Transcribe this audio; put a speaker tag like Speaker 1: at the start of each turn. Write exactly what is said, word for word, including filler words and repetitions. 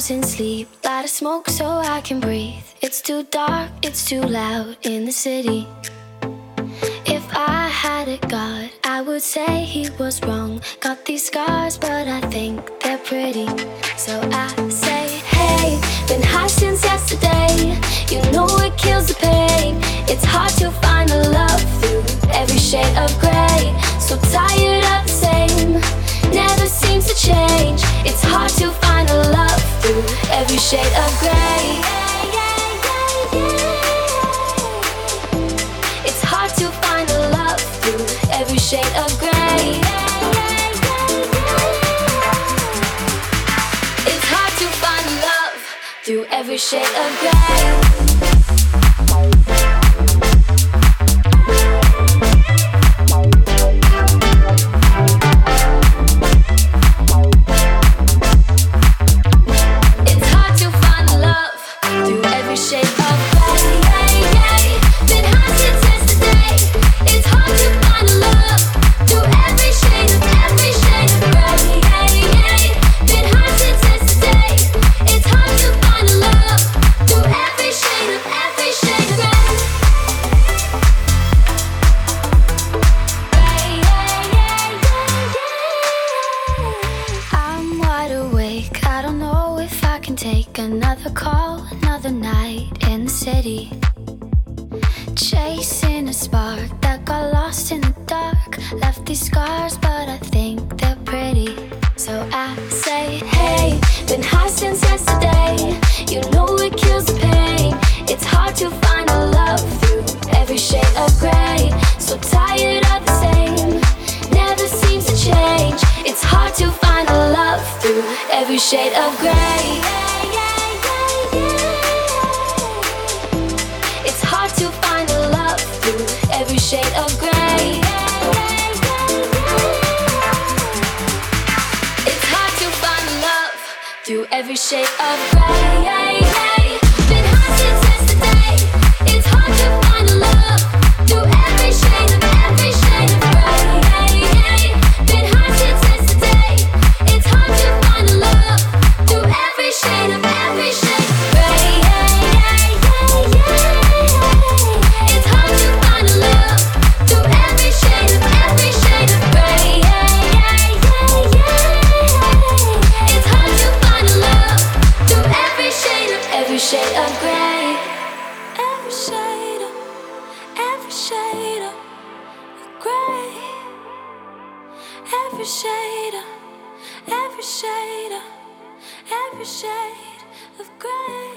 Speaker 1: losing sleep. Light a smoke so I can breathe. It's too dark, it's too loud in the city. If I had a god, I would say he was wrong. Got these scars, but I think they're pretty. So I say, hey, been high since yesterday. You know it kills the pain. It's hard to find a love through every shade of gray. So tired of the same, never seems to change. It's hard to find a love through every shade of gray. It's hard to find a love through every shade of gray. It's hard to find love through every shade of gray. Take another call, another night in the city. Chasing a spark that got lost in the dark. Left these scars, but I think they're pretty. So I say, hey, been high since yesterday. You know it kills the pain. It's hard to find a love through every shade of gray. So tired of the same, never seems to change. It's hard to find a love through every shade of gray. It's hard to find a love through every shade of gray. It's hard to find love through every shade of gray. Been high since yesterday. It's hard to find a love through every shade of every shade of gray. Been high since yesterday. It's hard to find a love through every shade of every shade of gray. It's hard to find a love through every shade of every shade of gray. It's hard to find a love through every shade of every shade of gray. Every shade of every shade of gray. Every shade of every shade of every shade of gray.